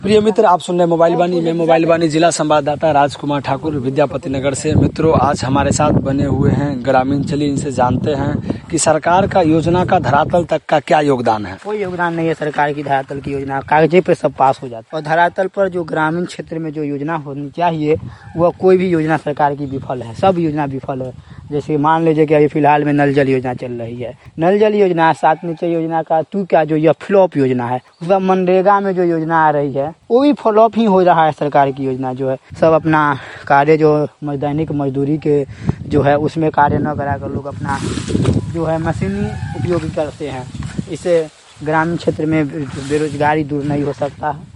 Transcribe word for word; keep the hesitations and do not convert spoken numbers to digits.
प्रिय मित्र, आप सुन रहे मोबाइल बानी में मोबाइल बानी जिला संवाददाता राजकुमार ठाकुर विद्यापति नगर से। मित्रों, आज हमारे साथ बने हुए हैं ग्रामीण। चलिए इनसे जानते हैं कि सरकार का योजना का धरातल तक का क्या योगदान है। कोई योगदान नहीं है सरकार की धरातल की योजना, कागजे पे सब पास हो जाता है। और धरातल पर जो ग्रामीण क्षेत्र में जो योजना होनी चाहिए वह कोई भी योजना सरकार की विफल है, सब योजना विफल है। जैसे मान लीजिए कि अभी फिलहाल में नल जल योजना चल रही है, नल जल योजना, सात नीचे योजना का तू क्या जो यह फ्लॉप योजना है। उसका मनरेगा में जो योजना आ रही है वो भी फ्लॉप ही हो रहा है। सरकार की योजना जो है सब अपना कार्य जो दैनिक मजदूरी के जो है उसमें कार्य न करा कर लोग अपना जो है मशीनी उपयोग करते हैं। इससे ग्रामीण क्षेत्र में बेरोजगारी दूर नहीं हो सकता है।